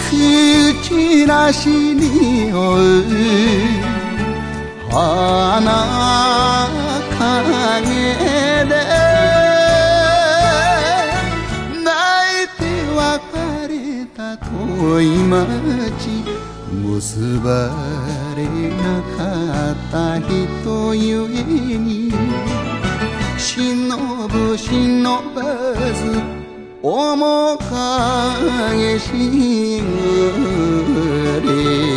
土なしにおう花陰で泣いて別れた遠い街結ばれなかった人ゆえに忍ばず面影しぐれ